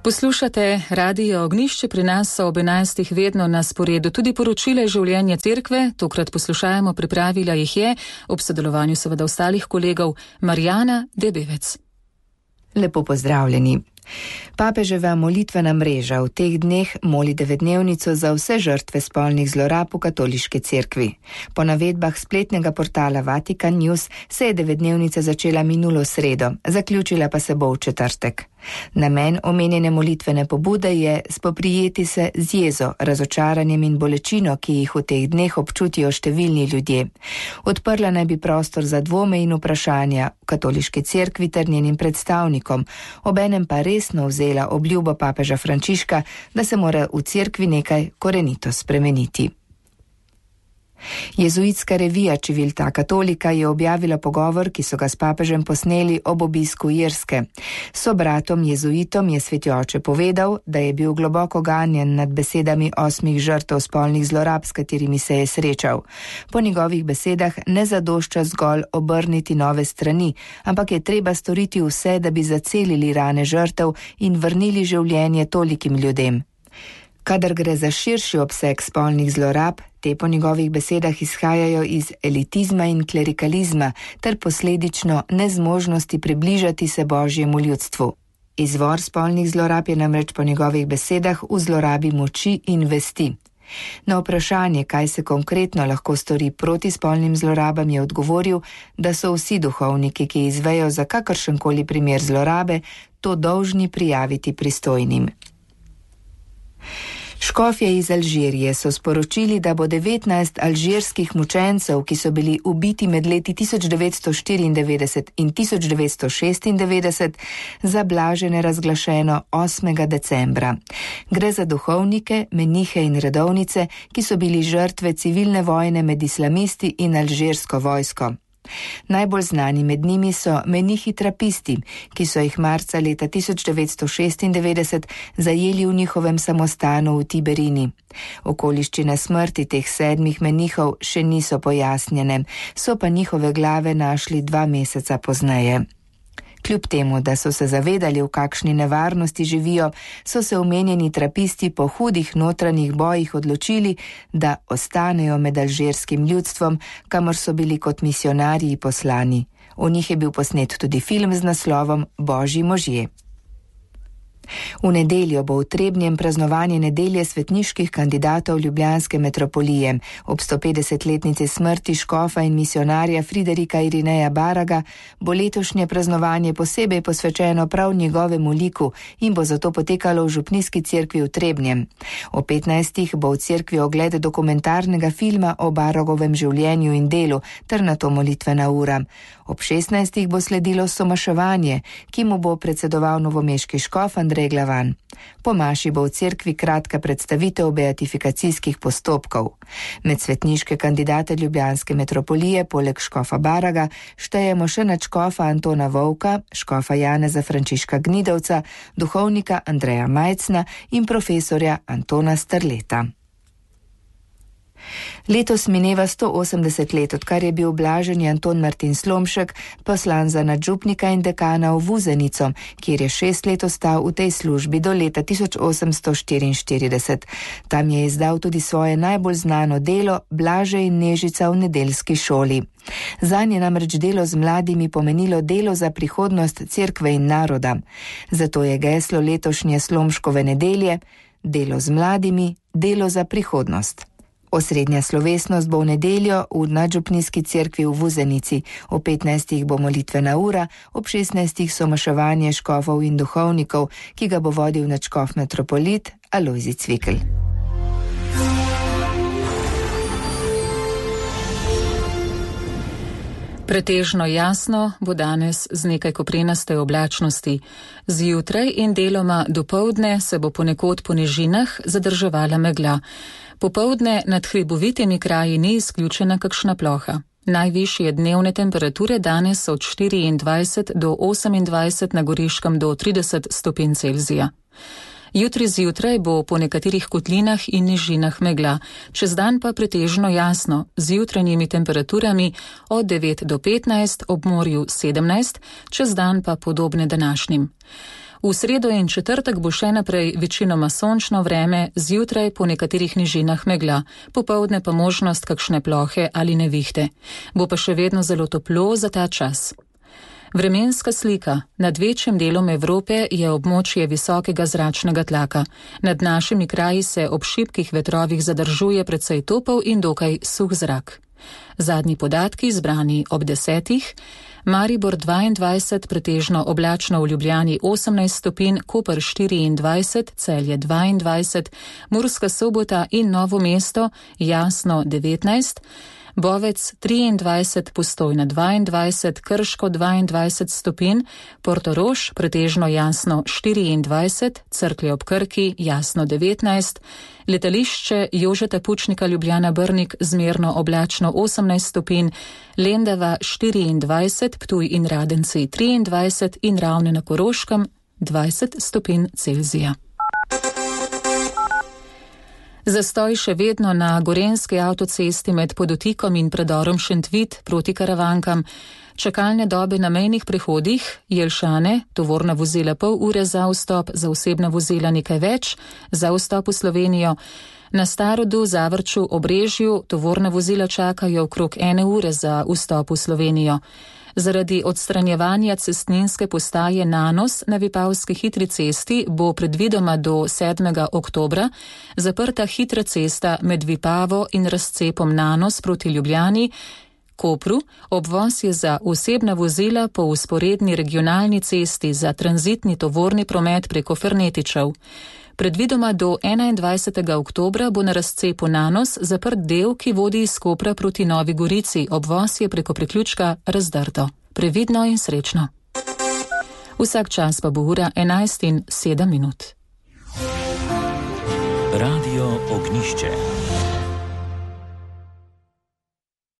Poslušate Radio Ognjišče, pri nas so ob 11. vedno na sporedu tudi poročile življenja cerkve, tokrat poslušajmo, pripravila jih je, ob sodelovanju seveda ostalih kolegov, Marjana Debevec. Lepo pozdravljeni. Papeževa molitvena mreža v teh dneh moli 9-dnevnico za vse žrtve spolnih zlorab v katoliški cerkvi. Po navedbah spletnega portala Vatican News se je 9-dnevnica začela minulo sredo, zaključila pa se bo v četrtek. Namen omenjene molitvene pobude je spoprijeti se z jezo, razočaranjem in bolečino, ki jih v teh dneh občutijo številni ljudje. Odprla naj bi prostor za dvome in vprašanja v katoliški cerkvi ter njenim predstavnikom, obenem pa resno vzela obljubo papeža Frančiška, da se mora v cerkvi nekaj korenito spremeniti. Jezuitska revija Civiltà Cattolica je objavila pogovor, ki so ga s papežem posneli ob obisku Irske. Sobratom jezuitom je sveti oče povedal, da je bil globoko ganjen nad besedami 8 žrtev spolnih zlorab, s katerimi se je srečal. Po njegovih besedah ne zadošča zgolj obrniti nove strani, ampak je treba storiti vse, da bi zacelili rane žrtev in vrnili življenje tolikim ljudem. Kadar gre za širši obseg spolnih zlorab, te po njegovih besedah izhajajo iz elitizma in klerikalizma ter posledično nezmožnosti približati se Božjemu ljudstvu. Izvor spolnih zlorab je namreč po njegovih besedah v zlorabi moči in vesti. Na vprašanje, kaj se konkretno lahko stori proti spolnim zlorabam, je odgovoril, da so vsi duhovniki, ki izvejo za kakršenkoli primer zlorabe, to dolžni prijaviti pristojnim. Škofje iz Alžirije so sporočili, da bo 19 alžirskih mučencev, ki so bili ubiti med leti 1994 in 1996, za blaženje razglašeno 8. decembra. Gre za duhovnike, menihe in redovnice, ki so bili žrtve civilne vojne med islamisti in alžirsko vojsko. Najbolj znani med njimi so menihi trapisti, ki so jih marca leta 1996 zajeli v njihovem samostanu v Tiberini. Okoliščine smrti teh 7 menihov še niso pojasnjene, so pa njihove glave našli 2 meseca pozneje. Kljub temu, da so se zavedali, v kakšni nevarnosti živijo, so se omenjeni trapisti po hudih notranjih bojih odločili, da ostanejo med alžirskim ljudstvom, kamor so bili kot misionarji poslani. V njih je bil posnet tudi film z naslovom Božji možje. V nedeljo bo v Trebnjem praznovanje nedelje svetniških kandidatov ljubljanske metropolije. Ob 150-letnici smrti škofa in misionarja Friderika Irineja Baraga bo letošnje praznovanje posebej posvečeno prav njegovemu liku in bo zato potekalo v župnijski cerkvi v Trebnjem. O 15. bo v cerkvi ogled dokumentarnega filma o Baragovem življenju in delu ter nato molitvena ura. Ob 16. bo sledilo somaševanje, ki mu bo predsedoval novomeški škof Andrej Glavan. Po maši bo v cerkvi kratka predstavitev beatifikacijskih postopkov. Med svetniške kandidate ljubljanske metropolije poleg škofa Baraga štejemo še nadškofa Antona Vovka, škofa Janeza Frančiška Gnidovca, duhovnika Andreja Majcna in profesorja Antona Strleta. Letos mineva 180 let, odkar je bil blaženi Anton Martin Slomšek poslan za nadžupnika in dekana v Vuzenico, kjer je 6 let ostal v tej službi do leta 1844. Tam je izdal tudi svoje najbolj znano delo Blaže in Nežica v nedeljski šoli. Zanj je namreč delo z mladimi pomenilo delo za prihodnost cerkve in naroda. Zato je geslo letošnje Slomškove nedelje delo z mladimi, delo za prihodnost. Osrednja slovesnost bo v nedeljo v nadžupnijski cerkvi v Vuzenici, o 15. bo molitvena ura, ob 16. somaševanje škofov in duhovnikov, ki ga bo vodil nadškof metropolit Alojzij Cvikl. Pretežno jasno bo danes z nekaj koprenaste oblačnosti. Zjutraj in deloma dopoldne se bo ponekod po nižinah zadrževala megla. Popoldne nad hribovitimi kraji ni izključena kakšna ploha. Najvišje dnevne temperature danes so od 24 do 28, na Goriškem do 30 stopinj Celzija. Jutri zjutraj bo po nekaterih kotlinah in nižinah megla, čez dan pa pretežno jasno, z jutranjimi temperaturami od 9 do 15, ob morju 17, čez dan pa podobne današnjim. V sredo in četrtek bo še naprej večinoma sončno vreme, zjutraj po nekaterih nižinah megla, popoldne pa možnost kakšne plohe ali nevihte. Bo pa še vedno zelo toplo za ta čas. Vremenska slika. Nad večjim delom Evrope je območje visokega zračnega tlaka. Nad našimi kraji se ob šibkih vetrovih zadržuje precej topel in dokaj suh zrak. Zadnji podatki zbrani ob 10. Maribor 22, pretežno oblačno v Ljubljani 18 stopinj, Koper 24, Celje 22, Murska Sobota in Novo mesto jasno 19, Bovec 23, Postojna 22, Krško 22 stopinj, Portorož pretežno jasno 24, Cerklje ob Krki jasno 19, letališče Jožeta Pučnika Ljubljana Brnik zmerno oblačno 18 stopinj, Lendava 24, Ptuj in Radenci 23 in Ravne na Koroškem 20 stopinj Celzija. Zastoj še vedno na Gorenjski avtocesti med Podotikom in predorom Šentvid proti Karavankam. Čakalne dobe na mejnih prehodih, Jelšane, tovorna vozila pol ure za vstop, za osebna vozila nekaj več, za vstop v Slovenijo. Na Starodu, Zavrču, Obrežju tovorna vozila čakajo okrog 1 ure za vstop v Slovenijo. Zaradi odstranjevanja cestninske postaje Nanos na Vipavski hitri cesti bo predvidoma do 7. oktobra zaprta hitra cesta med Vipavo in razcepom Nanos proti Ljubljani, Kopru. Obvoz je za osebna vozila po vzporedni regionalni cesti za tranzitni tovorni promet preko Fernetičev. Predvidoma do 21. oktobra bo na razcepu Nanos zaprt del, ki vodi iz Kopra proti Novi Gorici. Obvoz je preko priključka Razdrto. Previdno in srečno. Vsak čas pa bo ura 11:07. Radio Ognjišče.